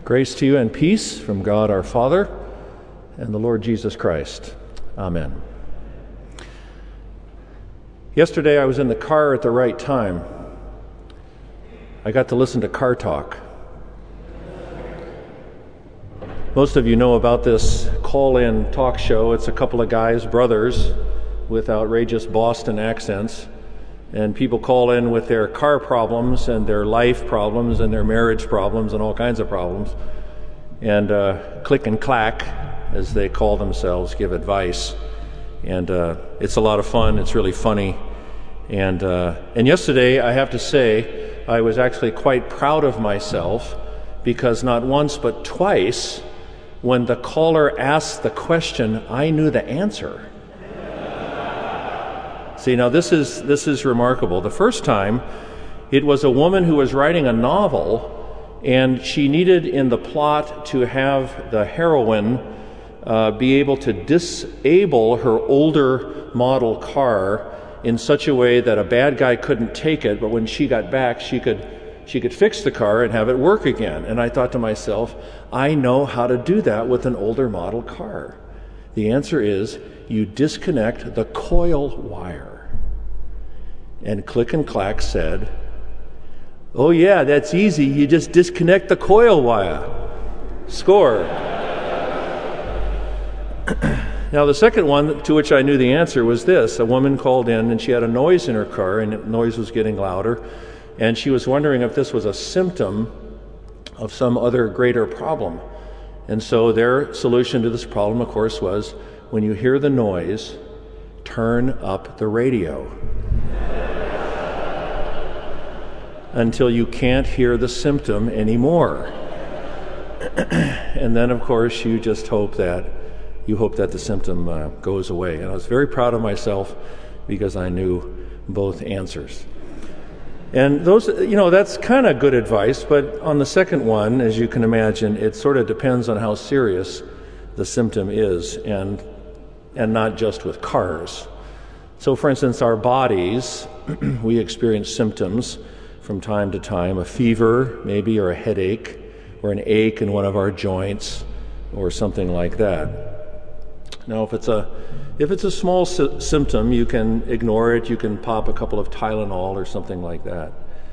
Grace to you and peace from God our Father and the Lord Jesus Christ. Amen. Yesterday I was in the car at the right time. I got to listen to Car Talk. Most of you know about this call-in talk show. It's a couple of guys, brothers, with outrageous Boston accents. And people call in with their car problems and their life problems and their marriage problems and all kinds of problems. And click and clack, as they call themselves, give advice. And it's a lot of fun. It's really funny. And yesterday, I have to say, I was actually quite proud of myself because not once but twice, when the caller asked the question, I knew the answer. See, now this is remarkable. The first time, it was a woman who was writing a novel, and she needed in the plot to have the heroine be able to disable her older model car in such a way that a bad guy couldn't take it, but when she got back, she could fix the car and have it work again. And I thought to myself, I know how to do that with an older model car. The answer is, you disconnect the coil wire. And Click and Clack said, oh yeah, that's easy. You just disconnect the coil wire. Score. Now the second one to which I knew the answer was this. A woman called in and she had a noise in her car and the noise was getting louder. And she was wondering if this was a symptom of some other greater problem. And so their solution to this problem, of course, was when you hear the noise, turn up the radio until you can't hear the symptom anymore. And then, of course, you just hope that the symptom goes away. And I was very proud of myself because I knew both answers. And those, that's kind of good advice, but on the second one, as you can imagine, it sort of depends on how serious the symptom is, and not just with cars. So, for instance, our bodies, we experience symptoms from time to time, a fever maybe, or a headache, or an ache in one of our joints, or something like that. Now, if it's a small symptom, you can ignore it, you can pop a couple of Tylenol or something like that.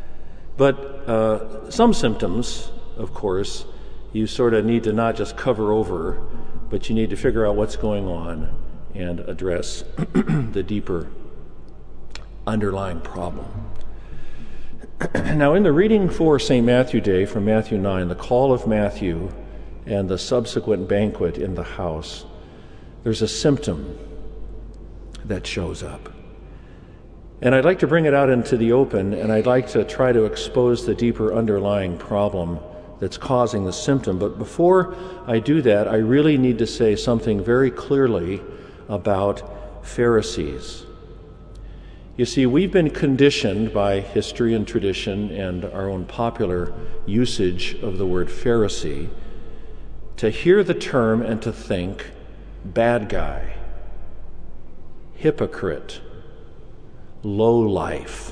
But some symptoms, of course, you sort of need to not just cover over, but you need to figure out what's going on and address the deeper underlying problem. Now, in the reading for St. Matthew Day from Matthew 9, the call of Matthew and the subsequent banquet in the house, there's a symptom that shows up. And I'd like to bring it out into the open, and I'd like to try to expose the deeper underlying problem that's causing the symptom. But before I do that, I really need to say something very clearly about Pharisees. You see, we've been conditioned by history and tradition and our own popular usage of the word Pharisee to hear the term and to think bad guy, hypocrite, low life.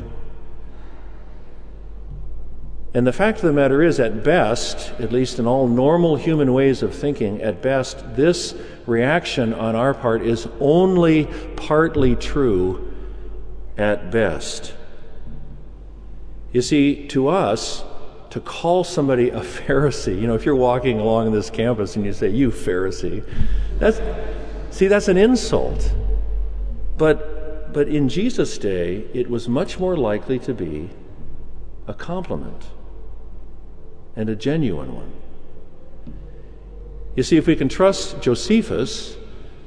And the fact of the matter is, at best, at least in all normal human ways of thinking, at best, this reaction on our part is only partly true at best. You see, to us, to call somebody a Pharisee, if you're walking along this campus and you say, you Pharisee, that's an insult. But in Jesus' day, it was much more likely to be a compliment, and a genuine one. You see, if we can trust Josephus,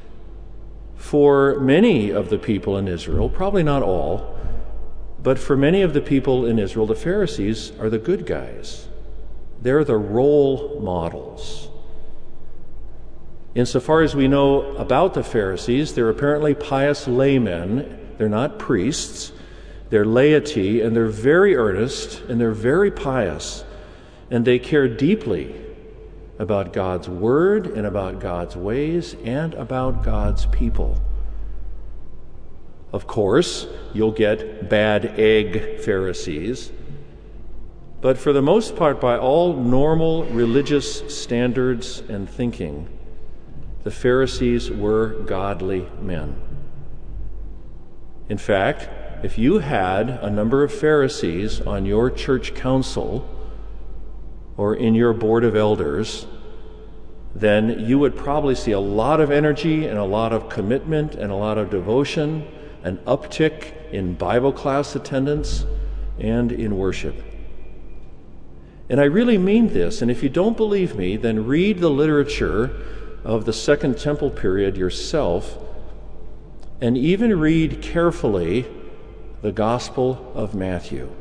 for many of the people in Israel, probably not all, but for many of the people in Israel, the Pharisees are the good guys. They're the role models. Insofar as we know about the Pharisees, they're apparently pious laymen. They're not priests. They're laity, and they're very earnest, and they're very pious, and they care deeply about God's word and about God's ways and about God's people. Of course, you'll get bad egg Pharisees, but for the most part, by all normal religious standards and thinking, the Pharisees were godly men. In fact, if you had a number of Pharisees on your church council or in your board of elders, then you would probably see a lot of energy and a lot of commitment and a lot of devotion, an uptick in Bible class attendance and in worship. And I really mean this, and if you don't believe me, then read the literature of the Second Temple period yourself, and even read carefully the Gospel of Matthew.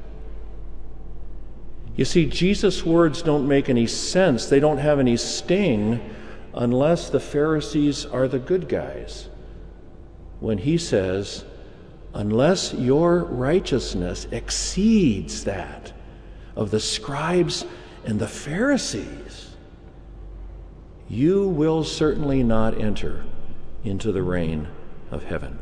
You see, Jesus' words don't make any sense. They don't have any sting unless the Pharisees are the good guys. When he says, unless your righteousness exceeds that of the scribes and the Pharisees, you will certainly not enter into the reign of heaven.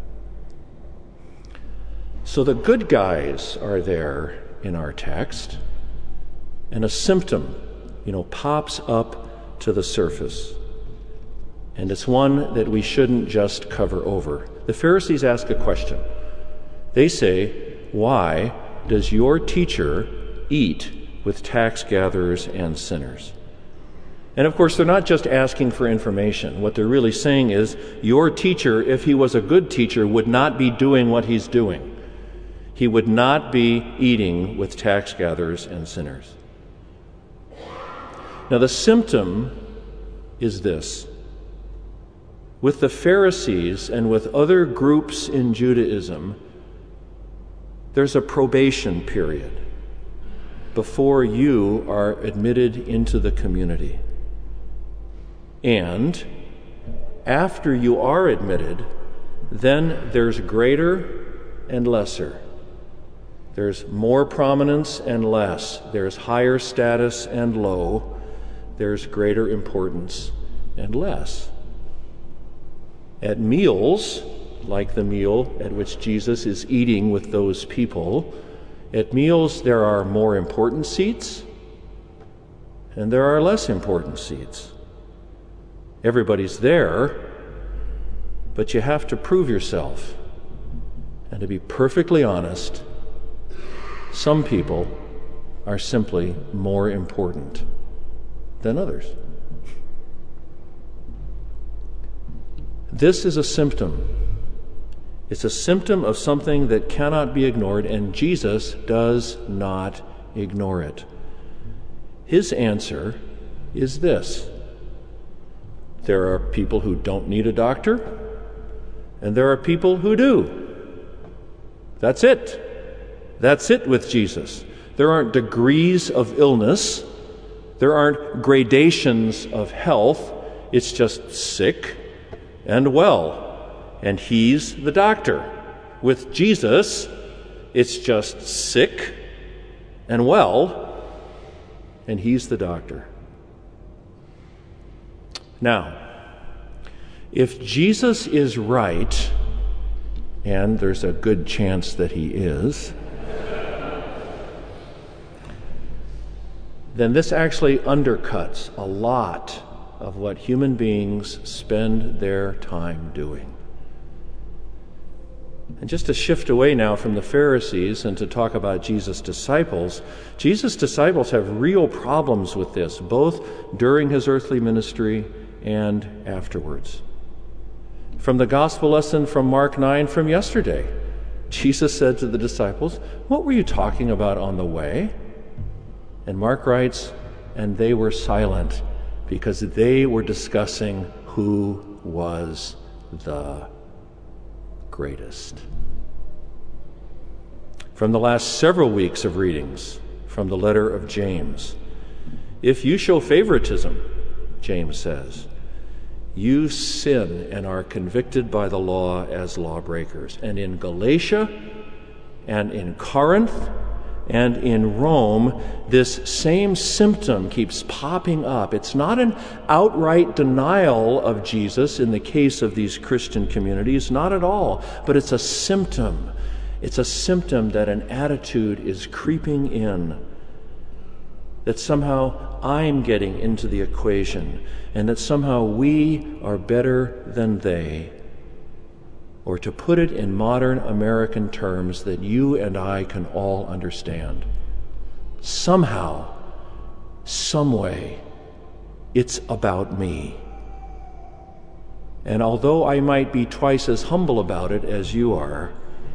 So the good guys are there in our text, and a symptom, pops up to the surface. And it's one that we shouldn't just cover over. The Pharisees ask a question. They say, why does your teacher eat with tax gatherers and sinners? And of course, they're not just asking for information. What they're really saying is, your teacher, if he was a good teacher, would not be doing what he's doing. He would not be eating with tax gatherers and sinners. Now, the symptom is this. With the Pharisees and with other groups in Judaism, there's a probation period before you are admitted into the community. And after you are admitted, then there's greater and lesser. There's more prominence and less. There's higher status and low. There's greater importance and less. At meals, like the meal at which Jesus is eating with those people, at meals there are more important seats and there are less important seats. Everybody's there, but you have to prove yourself. And to be perfectly honest, some people are simply more important than others. This is a symptom. It's a symptom of something that cannot be ignored, and Jesus does not ignore it. His answer is this. There are people who don't need a doctor, and there are people who do. That's it. That's it with Jesus. There aren't degrees of illness. There aren't gradations of health. It's just sick and well, and he's the doctor. With Jesus, it's just sick and well, and he's the doctor. Now, if Jesus is right, and there's a good chance that he is, then this actually undercuts a lot of what human beings spend their time doing. And just to shift away now from the Pharisees and to talk about Jesus' disciples have real problems with this, both during his earthly ministry and afterwards. From the gospel lesson from Mark 9 from yesterday, Jesus said to the disciples, "What were you talking about on the way?" And Mark writes, "And they were silent because they were discussing who was the greatest." From the last several weeks of readings from the letter of James, if you show favoritism, James says, you sin and are convicted by the law as lawbreakers. And in Galatia and in Corinth and in Rome, this same symptom keeps popping up. It's not an outright denial of Jesus in the case of these Christian communities, not at all, but it's a symptom. It's a symptom that an attitude is creeping in that somehow I'm getting into the equation and that somehow we are better than they. Or to put it in modern American terms that you and I can all understand. Somehow, some way, it's about me. And although I might be twice as humble about it as you are,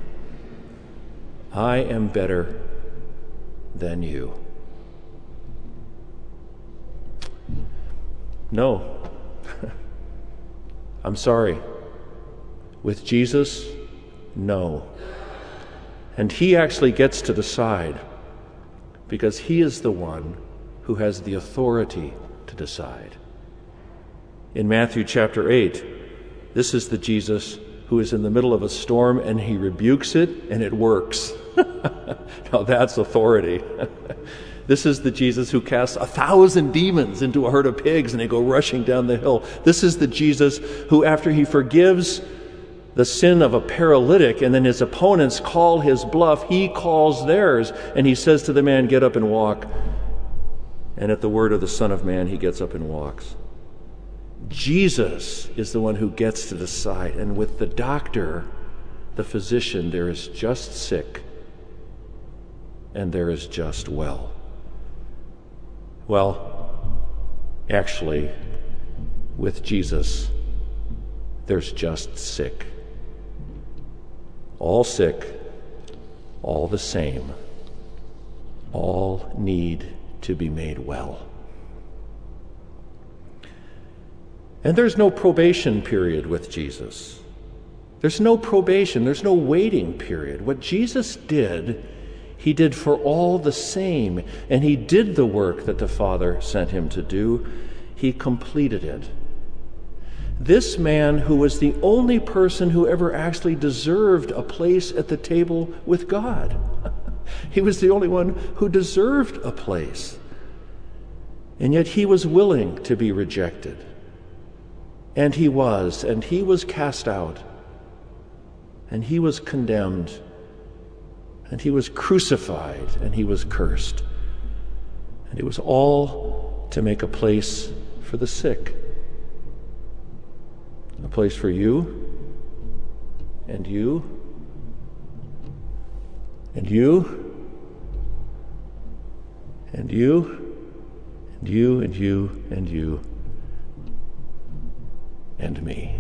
I am better than you. No. I'm sorry. With Jesus, no. And he actually gets to decide, because he is the one who has the authority to decide. In Matthew chapter 8, this is the Jesus who is in the middle of a storm and he rebukes it and it works. Now that's authority. This is the Jesus who casts 1,000 demons into a herd of pigs and they go rushing down the hill. This is the Jesus who, after he forgives the sin of a paralytic and then his opponents call his bluff, he calls theirs and he says to the man, "Get up and walk." And at the word of the Son of Man, he gets up and walks. Jesus is the one who gets to decide. And with the doctor, the physician, there is just sick and there is just well. Well, actually, with Jesus, there's just sick. All sick, all the same. All need to be made well. And there's no probation period with Jesus. There's no probation. There's no waiting period. What Jesus did, he did for all the same. And he did the work that the Father sent him to do. He completed it. This man, who was the only person who ever actually deserved a place at the table with God. He was the only one who deserved a place. And yet he was willing to be rejected. And he was cast out. And he was condemned. And he was crucified. And he was cursed. And it was all to make a place for the sick. A place for you, and you, and you, and you, and you, and you, and you, and me.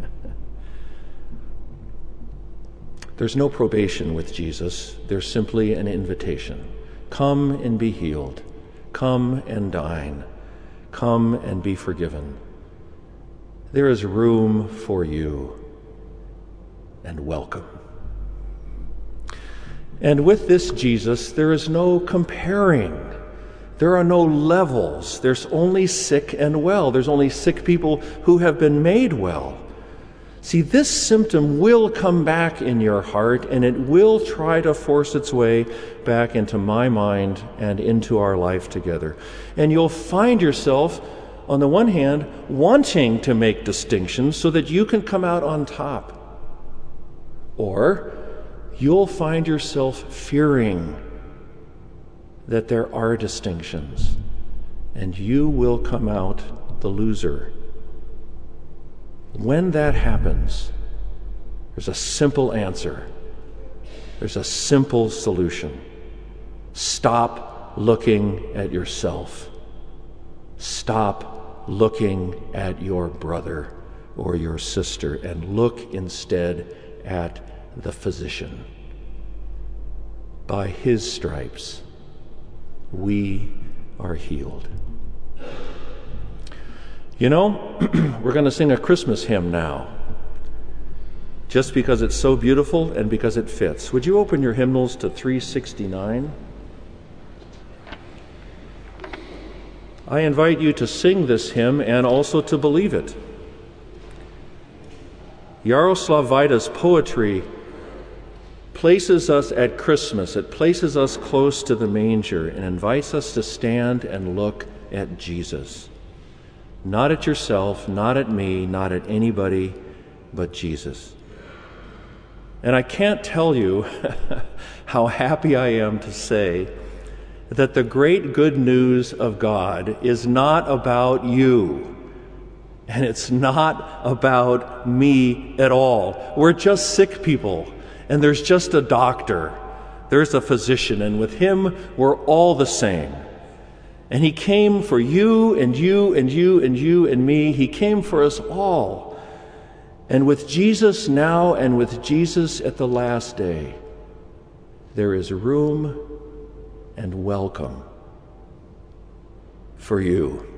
There's no probation with Jesus. There's simply an invitation. Come and be healed. Come and dine. Come and be forgiven. There is room for you, and welcome. And with this Jesus, there is no comparing. There are no levels. There's only sick and well. There's only sick people who have been made well. See, this symptom will come back in your heart, and it will try to force its way back into my mind and into our life together. And you'll find yourself, on the one hand, wanting to make distinctions so that you can come out on top. Or you'll find yourself fearing that there are distinctions, and you will come out the loser. When that happens, there's a simple answer. There's a simple solution. Stop looking at yourself. Stop looking at your brother or your sister and look instead at the physician. By his stripes, we are healed. You know, we're going to sing a Christmas hymn now, just because it's so beautiful and because it fits. Would you open your hymnals to 369? I invite you to sing this hymn and also to believe it. Yaroslav Vaida's poetry places us at Christmas. It places us close to the manger and invites us to stand and look at Jesus. Not at yourself, not at me, not at anybody, but Jesus. And I can't tell you how happy I am to say that the great good news of God is not about you, and it's not about me at all. We're just sick people, and there's just a doctor. There's a physician, and with him, we're all the same. And he came for you and you and you and you and me. He came for us all. And with Jesus now and with Jesus at the last day, there is room and welcome for you.